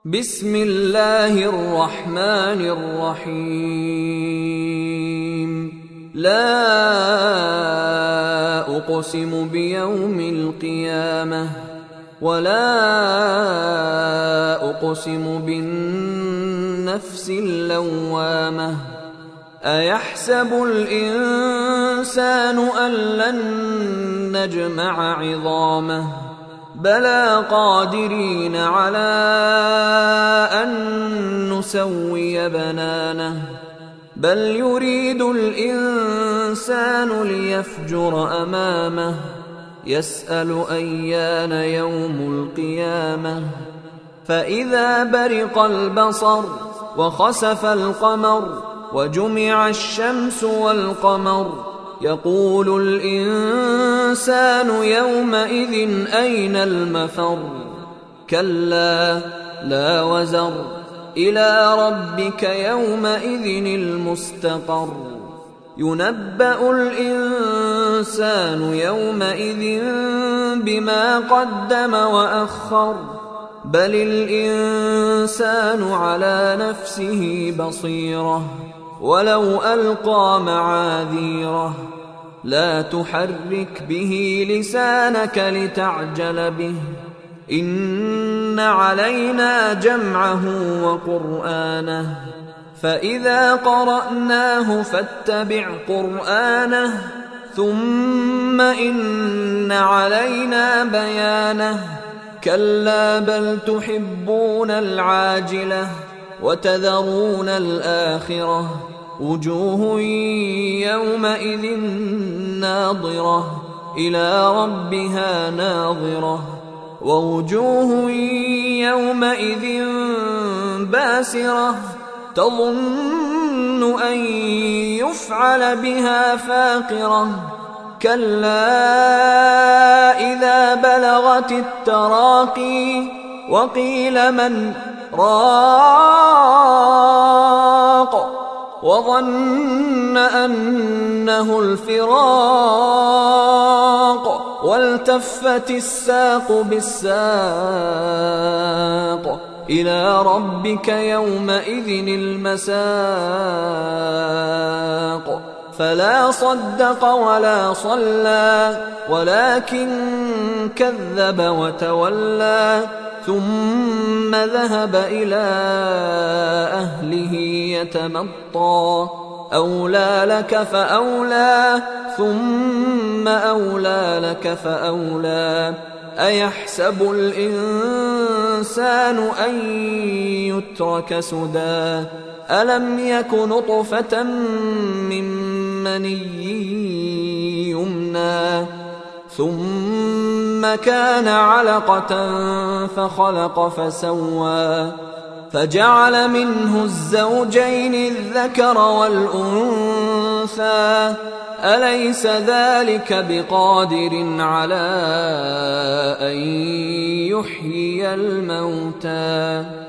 بسم الله الرحمن الرحيم. لا أقسم بيوم القيامة ولا أقسم بالنفس اللوامة. أيحسب الإنسان أن لن نجمع عظامه بلى قادرين على أن نسوي بنانه بل يريد الإنسان ليفجر أمامه يسأل أيان يوم القيامة. فإذا برق البصر وخسف القمر وجمع الشمس والقمر يقول الإنسان يومئذ أين المفر. كلا لا وزر إلى ربك يومئذ المستقر. ينبأ الإنسان يومئذ بما قدم وأخر بل الإنسان على نفسه بصيرة ولو ألقى معاذيره. لا تحرك به لسانك لتعجل به إن علينا جمعه وقرآنه فإذا قرأناه فاتبع قرآنه ثم إن علينا بيانه. كلا بل تحبون العاجلة وتذرون الآخرة وجوه يومئذ ناظرة إلى ربها ناظرة ووجوه يومئذ باسرة تظن أن يفعل بها فاقرة. كلا إذا بلغت التراقي وقيل من راق وظن أنه الفراق والتفت الساق بالساق إلى ربك يومئذ المساق. فلا صدق ولا صلى ولكن كذب وتولى ثم ذهب إلى أهله يتمطى. أولى لك فأولى ثم أولى لك فأولى. أيحسب الإنسان أن يترك سدى ألم يك نطفة من مني يمنى ثم كان علقة فخلق فسوى فجعل منه الزوجين الذكر والأنثى. أليس ذلك بقادر على أن يحيي الموتى؟